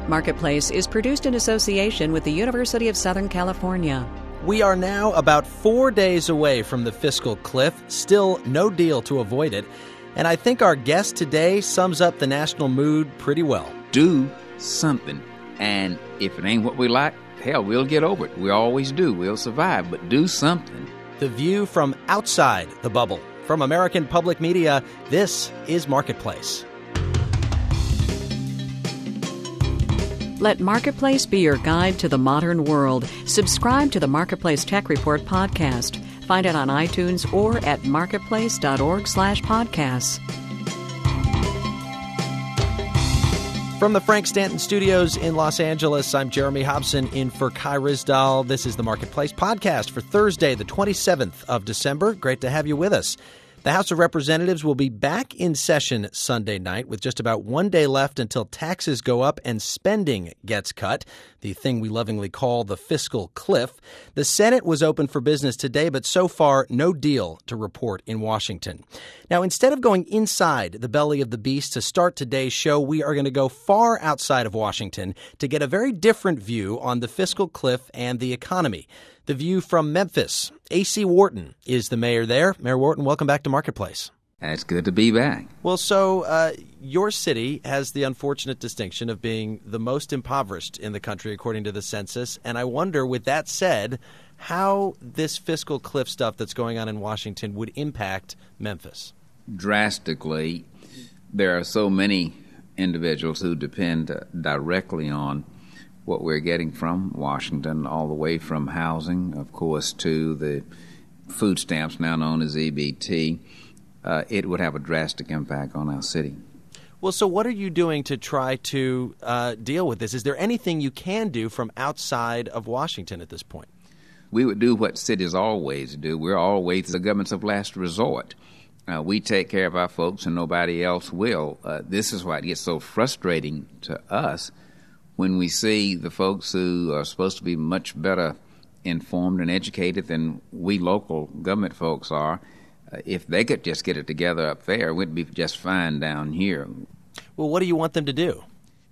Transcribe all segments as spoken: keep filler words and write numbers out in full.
Marketplace is produced in association with the University of Southern California. We are now about four days away from the fiscal cliff, still no deal to avoid it. And I think our guest today sums up the national mood pretty well. Do something. And if it ain't what we like, hell, we'll get over it. We always do. We'll survive. But do something. The view from outside the bubble. From American Public Media, this is Marketplace. Let Marketplace be your guide to the modern world. Subscribe to the Marketplace Tech Report podcast. Find it on iTunes or at marketplace.org slash podcasts. From the Frank Stanton Studios in Los Angeles, I'm Jeremy Hobson in for Kai Ryssdal. This is the Marketplace podcast for Thursday, the twenty-seventh of December. Great to have you with us. The House of Representatives will be back in session Sunday night with just about one day left until taxes go up and spending gets cut, the thing we lovingly call the fiscal cliff. The Senate was open for business today, but so far, no deal to report in Washington. Now, instead of going inside the belly of the beast to start today's show, we are going to go far outside of Washington to get a very different view on the fiscal cliff and the economy. The view from Memphis. A C Wharton is the mayor there. Mayor Wharton, welcome back to Marketplace. It's good to be back. Well, so uh, your city has the unfortunate distinction of being the most impoverished in the country, according to the census. And I wonder, with that said, how this fiscal cliff stuff that's going on in Washington would impact Memphis. Drastically. There are so many individuals who depend uh, directly on what we're getting from Washington, all the way from housing, of course, to the food stamps now known as E B T. Uh, it would have a drastic impact on our city. Well, so what are you doing to try to uh, deal with this? Is there anything you can do from outside of Washington at this point? We would do what cities always do. We're always the governments of last resort. Uh, we take care of our folks and nobody else will. Uh, this is why it gets so frustrating to us when we see the folks who are supposed to be much better informed and educated than we local government folks are. Uh, if they could just get it together up there, we'd be just fine down here. Well, what do you want them to do?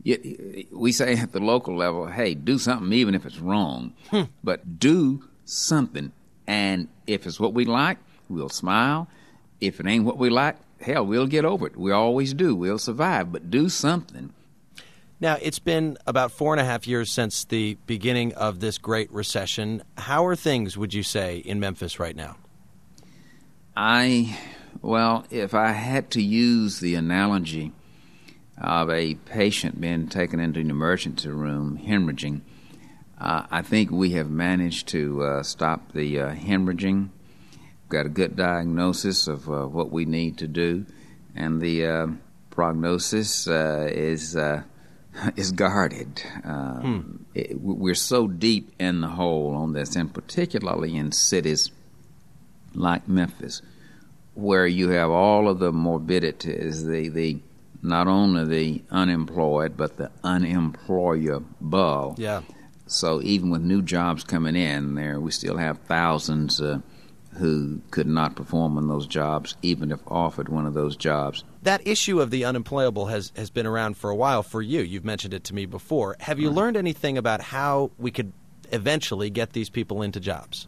We say at the local level, hey, do something even if it's wrong. Hmm. But do something. And if it's what we like, we'll smile. If it ain't what we like, hell, we'll get over it. We always do. We'll survive. But do something. Now, it's been about four and a half years since the beginning of this great recession. How are things, would you say, in Memphis right now? I, well, if I had to use the analogy of a patient being taken into an emergency room hemorrhaging, uh, I think we have managed to uh, stop the uh, hemorrhaging. We've got a good diagnosis of uh, what we need to do, and the uh, prognosis uh, is... Uh, is guarded. Um, hmm. it, we're so deep in the hole on this, and particularly in cities like Memphis, where you have all of the morbidities, the, the not only the unemployed, but the unemployable. Yeah. So even with new jobs coming in there, we still have thousands uh, who could not perform on those jobs, even if offered one of those jobs. That issue of the unemployable has, has been around for a while for you. You've mentioned it to me before. Have you right. learned anything about how we could eventually get these people into jobs?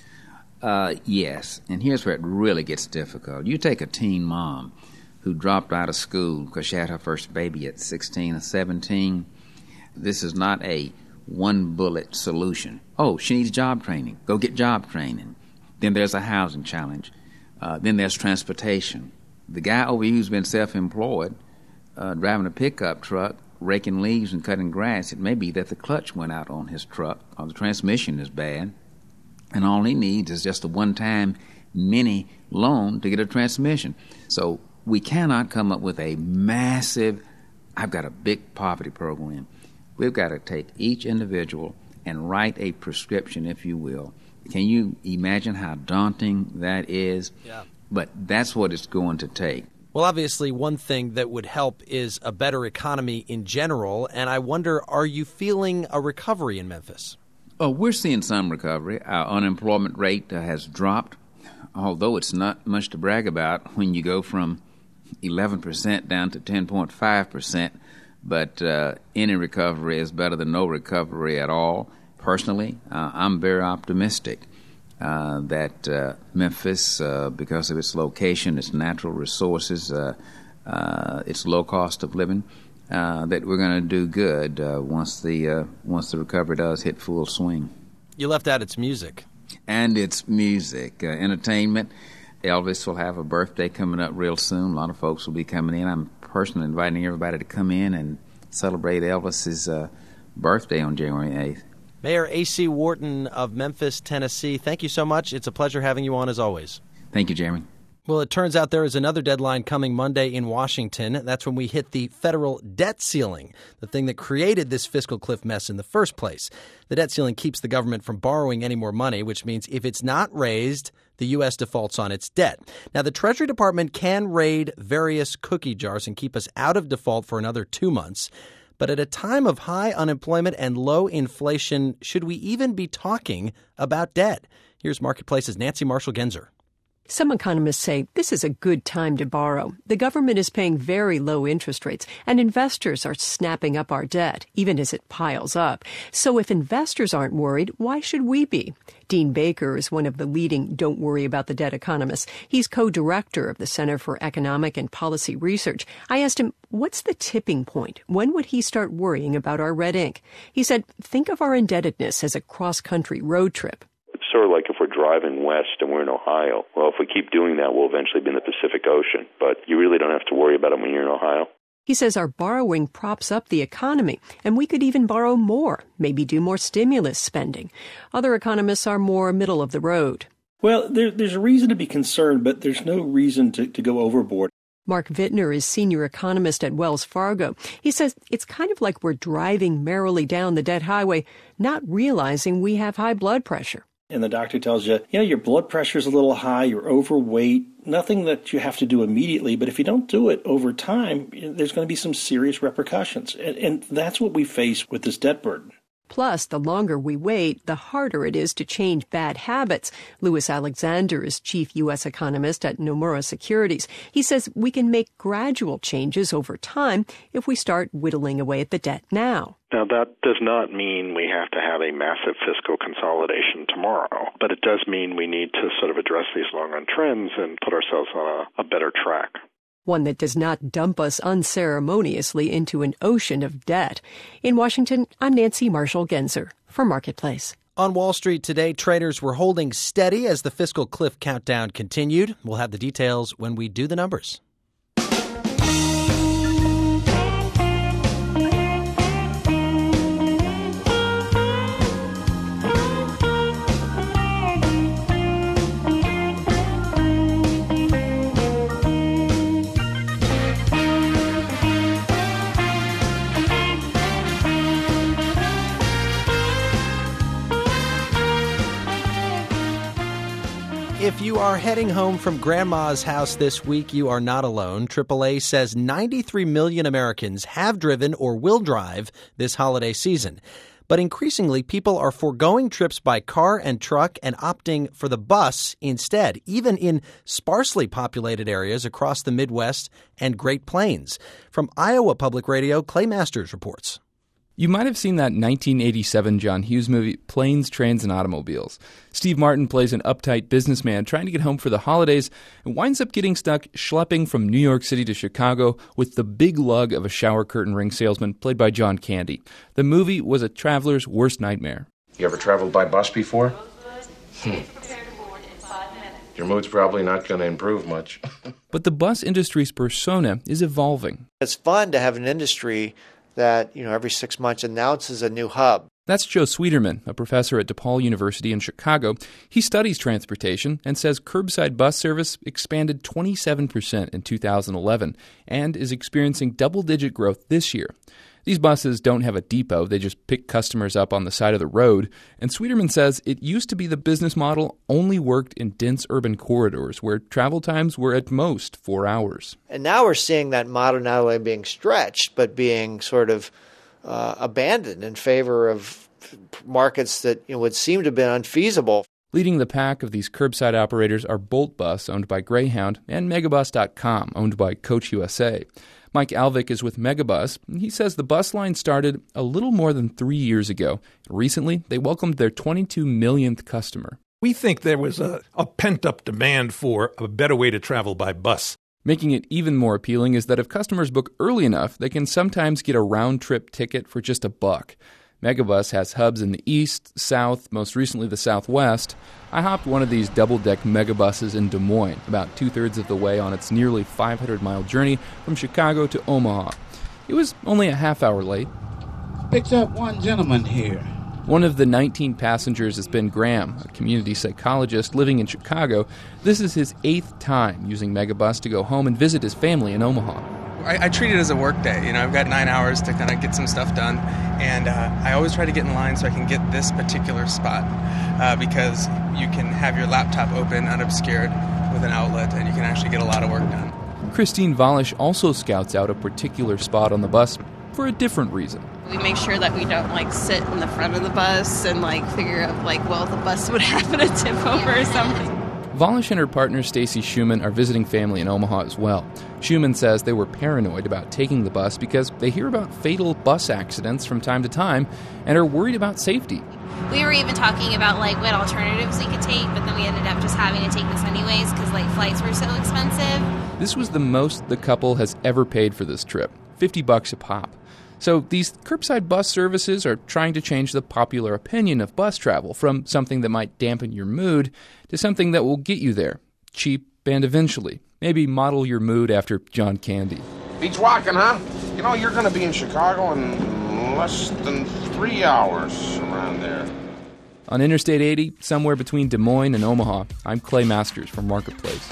Uh, yes, and here's where it really gets difficult. You take a teen mom who dropped out of school because she had her first baby at sixteen or seventeen. This is not a one-bullet solution. Oh, she needs job training. Go get job training. Then there's a housing challenge. Uh, then there's transportation. The guy over here who's been self-employed, uh, driving a pickup truck, raking leaves and cutting grass, it may be that the clutch went out on his truck or the transmission is bad, and all he needs is just a one-time mini loan to get a transmission. So we cannot come up with a massive, I've got a big poverty program. We've got to take each individual and write a prescription, if you will. Can you imagine how daunting that is? Yeah. But that's what it's going to take. Well, obviously, one thing that would help is a better economy in general. And I wonder, are you feeling a recovery in Memphis? Oh, we're seeing some recovery. Our unemployment rate uh, has dropped, although it's not much to brag about when you go from eleven percent down to ten point five percent. but uh, any recovery is better than no recovery at all. Personally, uh, I'm very optimistic uh, that uh, Memphis, uh, because of its location, its natural resources, uh, uh, its low cost of living, uh, that we're going to do good uh, once the uh, once the recovery does hit full swing. You left out its music. And its music, uh, entertainment. Elvis will have a birthday coming up real soon. A lot of folks will be coming in. I'm personally inviting everybody to come in and celebrate Elvis's uh, birthday on January eighth. Mayor A C. Wharton of Memphis, Tennessee, thank you so much. It's a pleasure having you on as always. Thank you, Jeremy. Well, it turns out there is another deadline coming Monday in Washington. That's when we hit the federal debt ceiling, the thing that created this fiscal cliff mess in the first place. The debt ceiling keeps the government from borrowing any more money, which means if it's not raised, the U S defaults on its debt. Now, the Treasury Department can raid various cookie jars and keep us out of default for another two months. But at a time of high unemployment and low inflation, should we even be talking about debt? Here's Marketplace's Nancy Marshall-Genzer. Some economists say this is a good time to borrow. The government is paying very low interest rates, and investors are snapping up our debt, even as it piles up. So if investors aren't worried, why should we be? Dean Baker is one of the leading Don't Worry About the Debt economists. He's co-director of the Center for Economic and Policy Research. I asked him, what's the tipping point? When would he start worrying about our red ink? He said, think of our indebtedness as a cross-country road trip. Sort of like if we're driving west and we're in Ohio. Well, if we keep doing that, we'll eventually be in the Pacific Ocean. But you really don't have to worry about it when you're in Ohio. He says our borrowing props up the economy, and we could even borrow more, maybe do more stimulus spending. Other economists are more middle of the road. Well, there, there's a reason to be concerned, but there's no reason to, to go overboard. Mark Vittner is senior economist at Wells Fargo. He says it's kind of like we're driving merrily down the debt highway, not realizing we have high blood pressure. And the doctor tells you, you know, your blood pressure's a little high, you're overweight, nothing that you have to do immediately. But if you don't do it over time, there's going to be some serious repercussions. And, and that's what we face with this debt burden. Plus, the longer we wait, the harder it is to change bad habits. Louis Alexander is chief U S economist at Nomura Securities. He says we can make gradual changes over time if we start whittling away at the debt now. Now, that does not mean we have to have a massive fiscal consolidation tomorrow, but it does mean we need to sort of address these long-run trends and put ourselves on a, a better track. One that does not dump us unceremoniously into an ocean of debt. In Washington, I'm Nancy Marshall-Genzer for Marketplace. On Wall Street today, traders were holding steady as the fiscal cliff countdown continued. We'll have the details when we do the numbers. If you are heading home from Grandma's house this week, you are not alone. triple A says ninety-three million Americans have driven or will drive this holiday season. But increasingly, people are foregoing trips by car and truck and opting for the bus instead, even in sparsely populated areas across the Midwest and Great Plains. From Iowa Public Radio, Clay Masters reports. You might have seen that nineteen eighty-seven John Hughes movie, Planes, Trains, and Automobiles. Steve Martin plays an uptight businessman trying to get home for the holidays and winds up getting stuck schlepping from New York City to Chicago with the big lug of a shower curtain ring salesman played by John Candy. The movie was a traveler's worst nightmare. You ever traveled by bus before? Hmm. Your mood's probably not going to improve much. But the bus industry's persona is evolving. It's fun to have an industry that, you know, every six months announces a new hub. That's Joe Sweeterman, a professor at DePaul University in Chicago. He studies transportation and says curbside bus service expanded twenty-seven percent in two thousand eleven and is experiencing double-digit growth this year. These buses don't have a depot. They just pick customers up on the side of the road. And Sweeterman says it used to be the business model only worked in dense urban corridors where travel times were at most four hours. And now we're seeing that model not only being stretched, but being sort of uh, abandoned in favor of markets that, you know, would seem to have been unfeasible. Leading the pack of these curbside operators are Bolt Bus, owned by Greyhound, and Megabus dot com, owned by Coach U S A. Mike Alvik is with Megabus. He says the bus line started a little more than three years ago. Recently, they welcomed their twenty-two millionth customer. We think there was a, a pent-up demand for a better way to travel by bus. Making it even more appealing is that if customers book early enough, they can sometimes get a round-trip ticket for just a buck. Megabus has hubs in the east, south, most recently the southwest. I hopped one of these double-deck Megabuses in Des Moines, about two-thirds of the way on its nearly five hundred mile journey from Chicago to Omaha. It was only a half hour late. Picked up one gentleman here. One of the nineteen passengers has been Graham, a community psychologist living in Chicago. This is his eighth time using Megabus to go home and visit his family in Omaha. I, I treat it as a work day. You know, I've got nine hours to kind of get some stuff done, and uh, I always try to get in line so I can get this particular spot uh, because you can have your laptop open, unobscured, with an outlet, and you can actually get a lot of work done. Christine Valish also scouts out a particular spot on the bus for a different reason. We make sure that we don't, like, sit in the front of the bus and, like, figure out, like, well, the bus would happen to tip over or something. Valish and her partner Stacy Schumann are visiting family in Omaha as well. Schumann says they were paranoid about taking the bus because they hear about fatal bus accidents from time to time and are worried about safety. We were even talking about like what alternatives we could take, but then we ended up just having to take this anyways because like flights were so expensive. This was the most the couple has ever paid for this trip, fifty bucks a pop. So these curbside bus services are trying to change the popular opinion of bus travel from something that might dampen your mood to something that will get you there, cheap and eventually. Maybe model your mood after John Candy. Beach walking, huh? You know, you're going to be in Chicago in less than three hours around there. On Interstate eighty, somewhere between Des Moines and Omaha, I'm Clay Masters from Marketplace.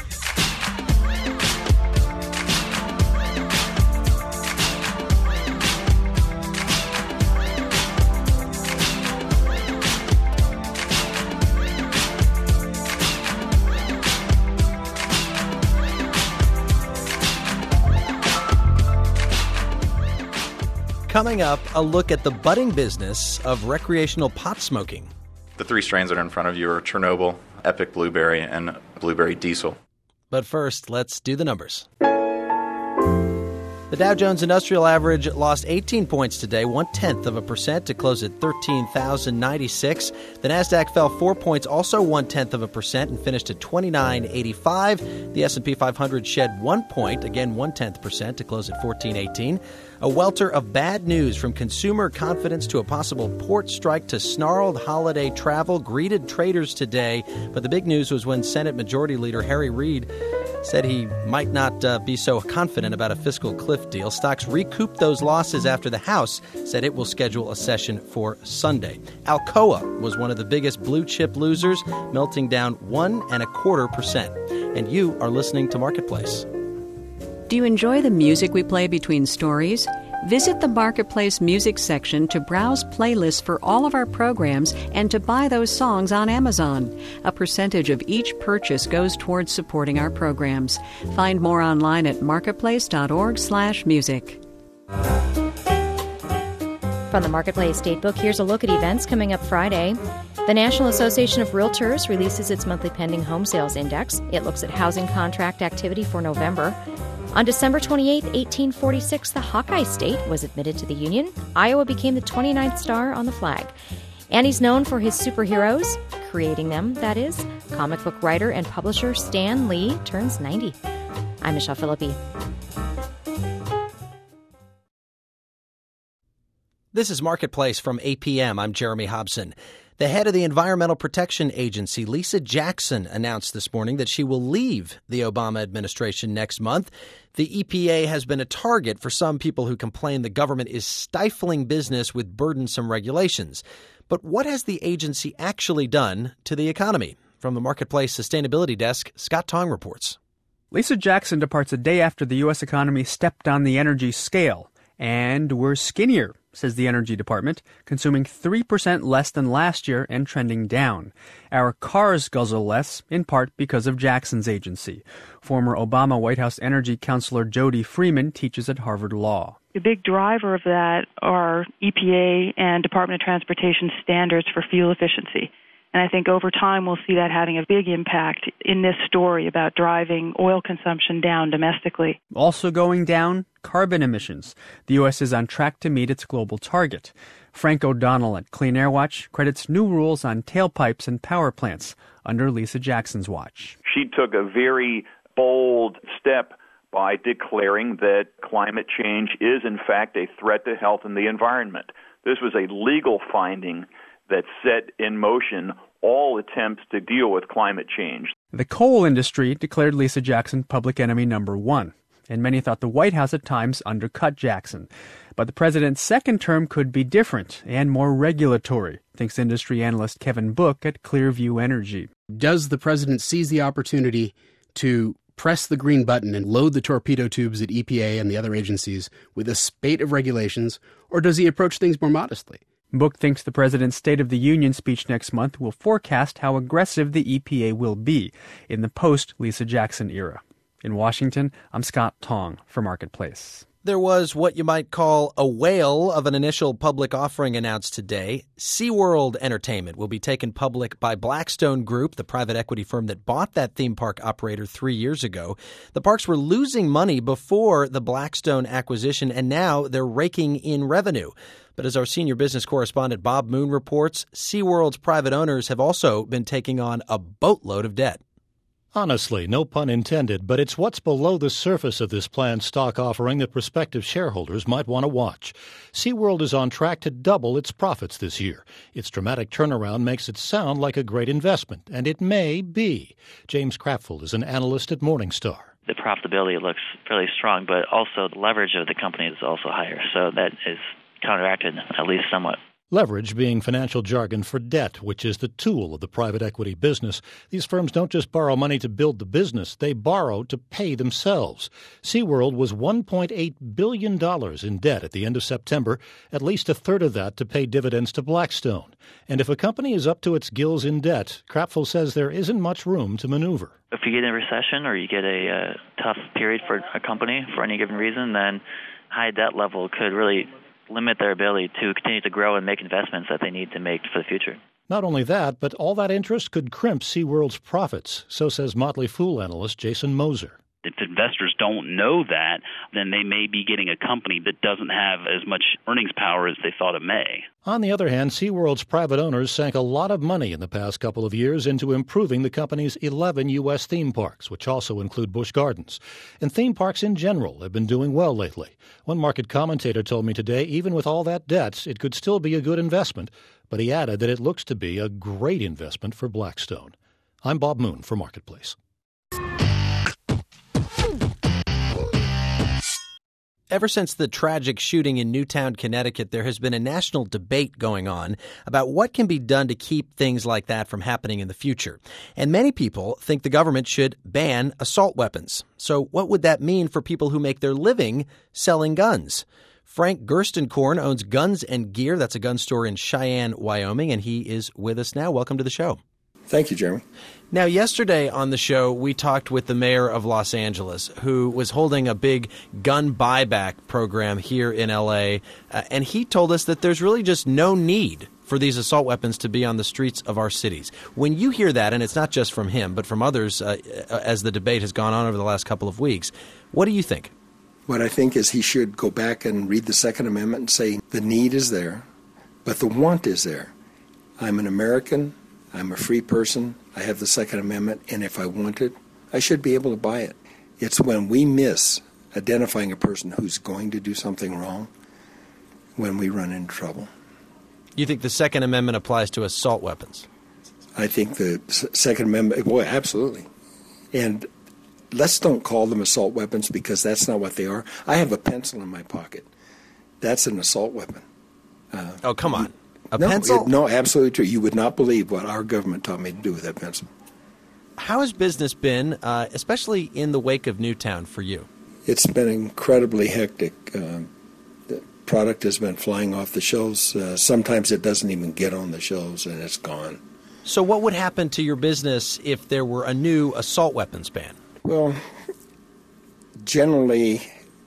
Coming up, a look at the budding business of recreational pot smoking. The three strains that are in front of you are Chernobyl, Epic Blueberry, and Blueberry Diesel. But first, let's do the numbers. The Dow Jones Industrial Average lost eighteen points today, one-tenth of a percent, to close at thirteen thousand ninety-six. The Nasdaq fell four points, also one-tenth of a percent, and finished at twenty-nine eighty-five. The S and P five hundred shed one point, again one-tenth percent, to close at fourteen eighteen. A welter of bad news, from consumer confidence to a possible port strike to snarled holiday travel, greeted traders today. But the big news was when Senate Majority Leader Harry Reid said he might not uh, be so confident about a fiscal cliff deal. Stocks recouped those losses after the House said it will schedule a session for Sunday. Alcoa was one of the biggest blue chip losers, melting down one and a quarter percent. And you are listening to Marketplace. Do you enjoy the music we play between stories? Visit the Marketplace music section to browse playlists for all of our programs and to buy those songs on Amazon. A percentage of each purchase goes towards supporting our programs. Find more online at marketplace.org slash music. From the Marketplace Datebook, here's a look at events coming up Friday. The National Association of Realtors releases its monthly pending home sales index. It looks at housing contract activity for November. On December twenty-eighth, eighteen forty-six, the Hawkeye State was admitted to the Union. Iowa became the twenty-ninth star on the flag. And he's known for his superheroes, creating them, that is. Comic book writer and publisher Stan Lee turns ninety. I'm Michelle Philippi. This is Marketplace from A P M. I'm Jeremy Hobson. The head of the Environmental Protection Agency, Lisa Jackson, announced this morning that she will leave the Obama administration next month. The E P A has been a target for some people who complain the government is stifling business with burdensome regulations. But what has the agency actually done to the economy? From the Marketplace Sustainability Desk, Scott Tong reports. Lisa Jackson departs a day after the U S economy stepped on the energy scale. And we're skinnier, says the Energy Department, consuming three percent less than last year and trending down. Our cars guzzle less, in part because of Jackson's agency. Former Obama White House energy counselor Jody Freeman teaches at Harvard Law. The big driver of that are E P A and Department of Transportation standards for fuel efficiency. And I think over time we'll see that having a big impact in this story about driving oil consumption down domestically. Also going down, carbon emissions. The U S is on track to meet its global target. Frank O'Donnell at Clean Air Watch credits new rules on tailpipes and power plants under Lisa Jackson's watch. She took a very bold step by declaring that climate change is, in fact, a threat to health and the environment. This was a legal finding that set in motion all attempts to deal with climate change. The coal industry declared Lisa Jackson public enemy number one, and many thought the White House at times undercut Jackson. But the president's second term could be different and more regulatory, thinks industry analyst Kevin Book at Clearview Energy. Does the president seize the opportunity to press the green button and load the torpedo tubes at E P A and the other agencies with a spate of regulations, or does he approach things more modestly? Book thinks the president's State of the Union speech next month will forecast how aggressive the E P A will be in the post-Lisa Jackson era. In Washington, I'm Scott Tong for Marketplace. There was what you might call a whale of an initial public offering announced today. SeaWorld Entertainment will be taken public by Blackstone Group, the private equity firm that bought that theme park operator three years ago. The parks were losing money before the Blackstone acquisition, and now they're raking in revenue. But as our senior business correspondent Bob Moon reports, SeaWorld's private owners have also been taking on a boatload of debt. Honestly, no pun intended, but it's what's below the surface of this planned stock offering that prospective shareholders might want to watch. SeaWorld is on track to double its profits this year. Its dramatic turnaround makes it sound like a great investment, and it may be. James Krapfel is an analyst at Morningstar. The profitability looks fairly strong, but also the leverage of the company is also higher, so that is counteracted at least somewhat. Leverage being financial jargon for debt, which is the tool of the private equity business. These firms don't just borrow money to build the business, they borrow to pay themselves. SeaWorld was one point eight billion dollars in debt at the end of September, at least a third of that to pay dividends to Blackstone. And if a company is up to its gills in debt, Krapfel says there isn't much room to maneuver. If you get a recession or you get a uh, tough period for a company for any given reason, then high debt level could really limit their ability to continue to grow and make investments that they need to make for the future. Not only that, but all that interest could crimp SeaWorld's profits, so says Motley Fool analyst Jason Moser. If investors don't know that, then they may be getting a company that doesn't have as much earnings power as they thought it may. On the other hand, SeaWorld's private owners sank a lot of money in the past couple of years into improving the company's eleven U S theme parks, which also include Busch Gardens. And theme parks in general have been doing well lately. One market commentator told me today, even with all that debt, it could still be a good investment, but he added that it looks to be a great investment for Blackstone. I'm Bob Moon for Marketplace. Ever since the tragic shooting in Newtown, Connecticut, there has been a national debate going on about what can be done to keep things like that from happening in the future. And many people think the government should ban assault weapons. So what would that mean for people who make their living selling guns? Frank Gerstenkorn owns Guns and Gear. That's a gun store in Cheyenne, Wyoming, and he is with us now. Welcome to the show. Thank you, Jeremy. Now, yesterday on the show, we talked with the mayor of Los Angeles, who was holding a big gun buyback program here in L A, uh, and he told us that there's really just no need for these assault weapons to be on the streets of our cities. When you hear that, and it's not just from him, but from others uh, as the debate has gone on over the last couple of weeks, what do you think? What I think is he should go back and read the Second Amendment and say the need is there, but the want is there. I'm an American. I'm a free person. I have the Second Amendment, and if I want it, I should be able to buy it. It's when we miss identifying a person who's going to do something wrong when we run into trouble. You think the Second Amendment applies to assault weapons? I think the Second Amendment, boy, absolutely. And let's don't call them assault weapons because that's not what they are. I have a pencil in my pocket. That's an assault weapon. Uh, oh, come on. A no, pencil? It, no, absolutely true. You would not believe what our government taught me to do with that pencil. How has business been, uh, especially in the wake of Newtown, for you? It's been incredibly hectic. Uh, the product has been flying off the shelves. Uh, sometimes it doesn't even get on the shelves, and it's gone. So what would happen to your business if there were a new assault weapons ban? Well, generally,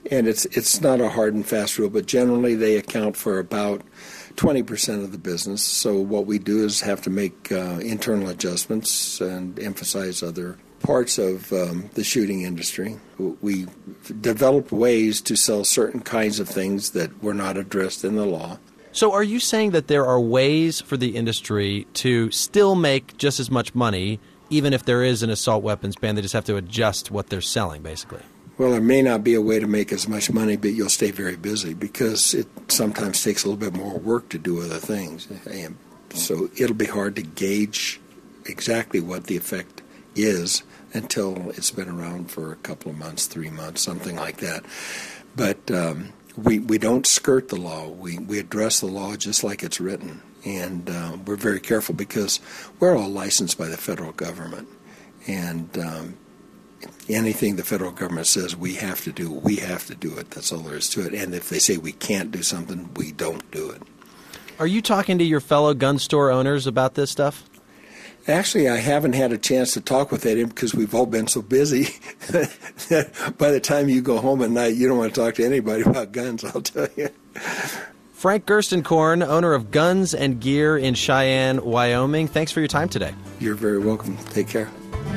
And it's it's not a hard and fast rule, but generally they account for about twenty percent of the business. So what we do is have to make uh, internal adjustments and emphasize other parts of um, the shooting industry. We develop ways to sell certain kinds of things that were not addressed in the law. So are you saying that there are ways for the industry to still make just as much money, even if there is an assault weapons ban? They just have to adjust what they're selling, basically. Well, there may not be a way to make as much money, but you'll stay very busy because it sometimes takes a little bit more work to do other things. And so it'll be hard to gauge exactly what the effect is until it's been around for a couple of months, three months, something like that. But um, we we don't skirt the law. We, we address the law just like it's written. And uh, we're very careful because we're all licensed by the federal government. And um, anything the federal government says we have to do, we have to do it. That's all there is to it. And if they say we can't do something, we don't do it. Are you talking to your fellow gun store owners about this stuff? Actually, I haven't had a chance to talk with them because we've all been so busy. By the time you go home at night, you don't want to talk to anybody about guns, I'll tell you. Frank Gerstenkorn, owner of Guns and Gear in Cheyenne, Wyoming. Thanks for your time today. You're very welcome. Take care.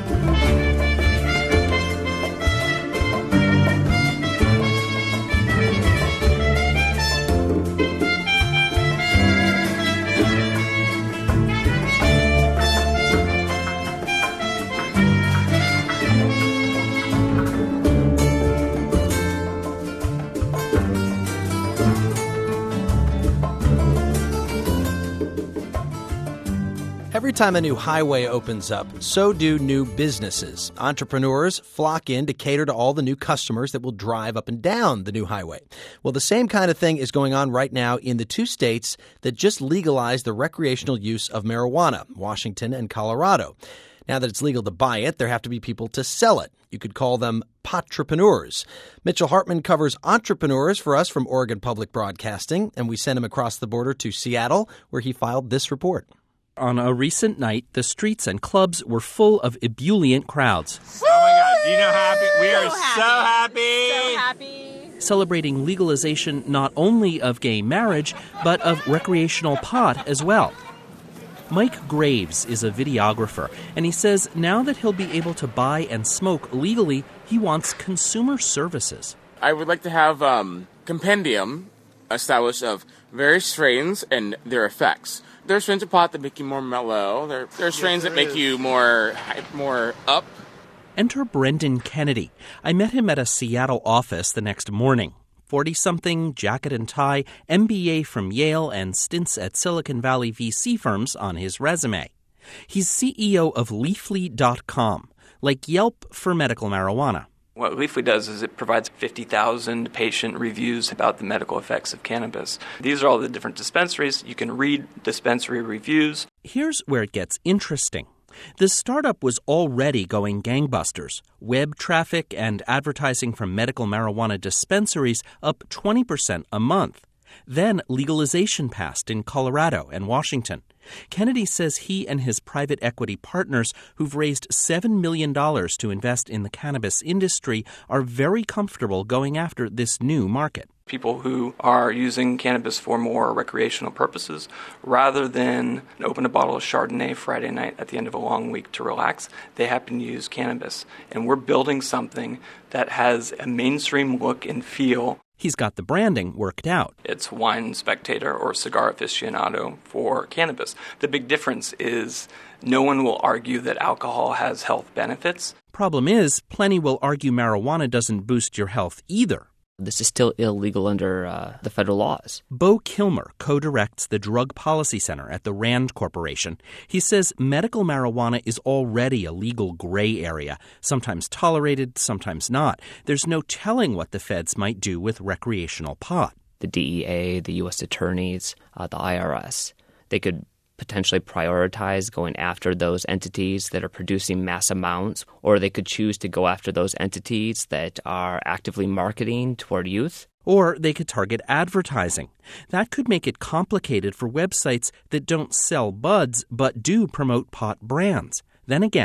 Every time a new highway opens up, so do new businesses. Entrepreneurs flock in to cater to all the new customers that will drive up and down the new highway. Well, the same kind of thing is going on right now in the two states that just legalized the recreational use of marijuana, Washington and Colorado. Now that it's legal to buy it, there have to be people to sell it. You could call them potrepreneurs. Mitchell Hartman covers entrepreneurs for us from Oregon Public Broadcasting, and we sent him across the border to Seattle, where he filed this report. On a recent night, the streets and clubs were full of ebullient crowds. Oh my God, do you know how happy? We are so happy. So happy. Celebrating legalization not only of gay marriage, but of recreational pot as well. Mike Graves is a videographer, and he says now that he'll be able to buy and smoke legally, he wants consumer services. I would like to have um, compendium established of various strains and their effects. There are strains of pot that make you more mellow. There, there are strains yes, that make is. you more more up. Enter Brendan Kennedy. I met him at a Seattle office the next morning. forty-something, jacket and tie, M B A from Yale, and stints at Silicon Valley V C firms on his resume. He's C E O of Leafly dot com, like Yelp for medical marijuana. What Leafly does is it provides fifty thousand patient reviews about the medical effects of cannabis. These are all the different dispensaries. You can read dispensary reviews. Here's where it gets interesting. The startup was already going gangbusters. Web traffic and advertising from medical marijuana dispensaries up twenty percent a month. Then legalization passed in Colorado and Washington. Kennedy says he and his private equity partners, who've raised seven million dollars to invest in the cannabis industry, are very comfortable going after this new market. People who are using cannabis for more recreational purposes, rather than open a bottle of Chardonnay Friday night at the end of a long week to relax, they happen to use cannabis. And we're building something that has a mainstream look and feel. He's got the branding worked out. It's wine spectator or cigar aficionado for cannabis. The big difference is no one will argue that alcohol has health benefits. Problem is, plenty will argue marijuana doesn't boost your health either. This is still illegal under uh, the federal laws. Bo Kilmer co-directs the Drug Policy Center at the RAND Corporation. He says medical marijuana is already a legal gray area, sometimes tolerated, sometimes not. There's no telling what the feds might do with recreational pot. The D E A, the U S attorneys, uh, the I R S, they could potentially prioritize going after those entities that are producing mass amounts, or they could choose to go after those entities that are actively marketing toward youth. Or they could target advertising. That could make it complicated for websites that don't sell buds but do promote pot brands. Then again,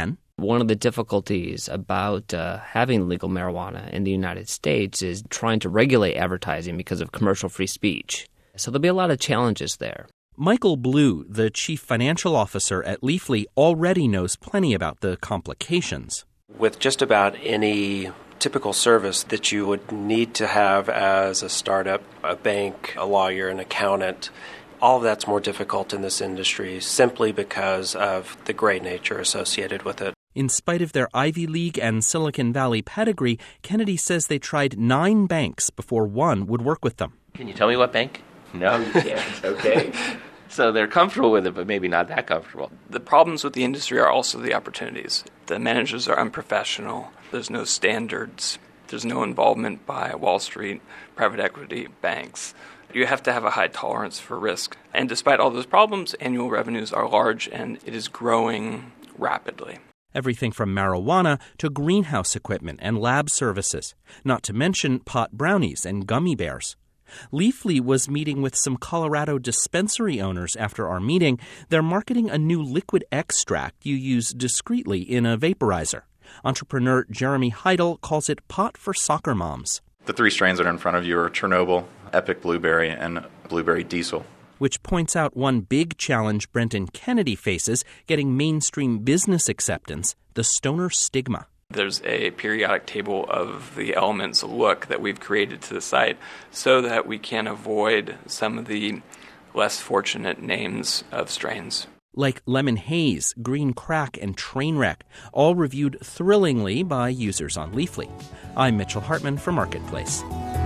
One of the difficulties about uh, having legal marijuana in the United States is trying to regulate advertising because of commercial free speech. So there'll be a lot of challenges there. Michael Blue, the chief financial officer at Leafly, already knows plenty about the complications. With just about any typical service that you would need to have as a startup, a bank, a lawyer, an accountant, all of that's more difficult in this industry simply because of the gray nature associated with it. In spite of their Ivy League and Silicon Valley pedigree, Kennedy says they tried nine banks before one would work with them. Can you tell me what bank? No, you can't. Okay. So they're comfortable with it, but maybe not that comfortable. The problems with the industry are also the opportunities. The managers are unprofessional. There's no standards. There's no involvement by Wall Street, private equity, banks. You have to have a high tolerance for risk. And despite all those problems, annual revenues are large and it is growing rapidly. Everything from marijuana to greenhouse equipment and lab services, not to mention pot brownies and gummy bears. Leafly was meeting with some Colorado dispensary owners after our meeting. They're marketing a new liquid extract you use discreetly in a vaporizer. Entrepreneur Jeremy Heidel calls it pot for soccer moms. The three strains that are in front of you are Chernobyl, Epic Blueberry, and Blueberry Diesel. Which points out one big challenge Brenton Kennedy faces getting mainstream business acceptance, the stoner stigma. There's a periodic table of the elements look that we've created to the site so that we can avoid some of the less fortunate names of strains. Like Lemon Haze, Green Crack, and Trainwreck, all reviewed thrillingly by users on Leafly. I'm Mitchell Hartman for Marketplace.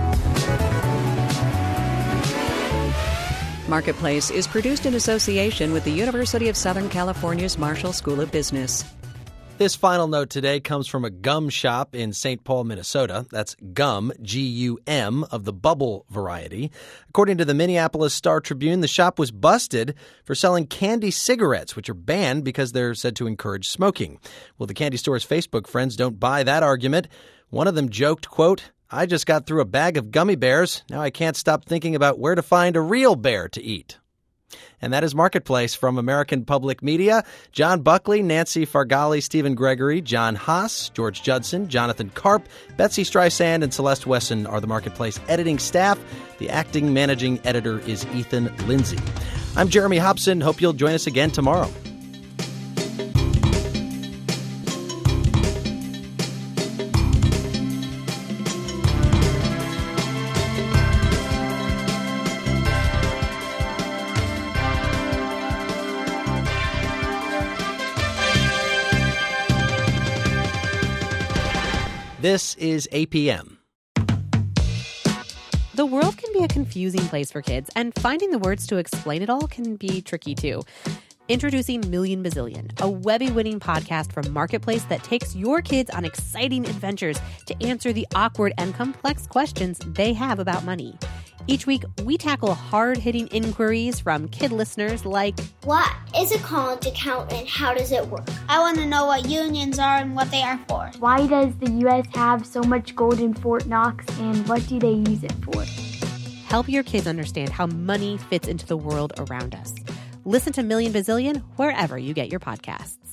Marketplace is produced in association with the University of Southern California's Marshall School of Business. This final note today comes from a gum shop in Saint Paul, Minnesota. That's gum, G U M, of the bubble variety. According to the Minneapolis Star-Tribune, the shop was busted for selling candy cigarettes, which are banned because they're said to encourage smoking. Well, the candy store's Facebook friends don't buy that argument. One of them joked, quote, "I just got through a bag of gummy bears. Now I can't stop thinking about where to find a real bear to eat." And that is Marketplace from American Public Media. John Buckley, Nancy Fargali, Stephen Gregory, John Haas, George Judson, Jonathan Karp, Betsy Streisand, and Celeste Wesson are the Marketplace editing staff. The acting managing editor is Ethan Lindsay. I'm Jeremy Hobson. Hope you'll join us again tomorrow. This is A P M. The world can be a confusing place for kids, and finding the words to explain it all can be tricky too. Introducing Million Bazillion, a Webby-winning podcast from Marketplace that takes your kids on exciting adventures to answer the awkward and complex questions they have about money. Each week, we tackle hard-hitting inquiries from kid listeners like, what is a college account and how does it work? I want to know what unions are and what they are for. Why does the U S have so much gold in Fort Knox and what do they use it for? Help your kids understand how money fits into the world around us. Listen to Million Bazillion wherever you get your podcasts.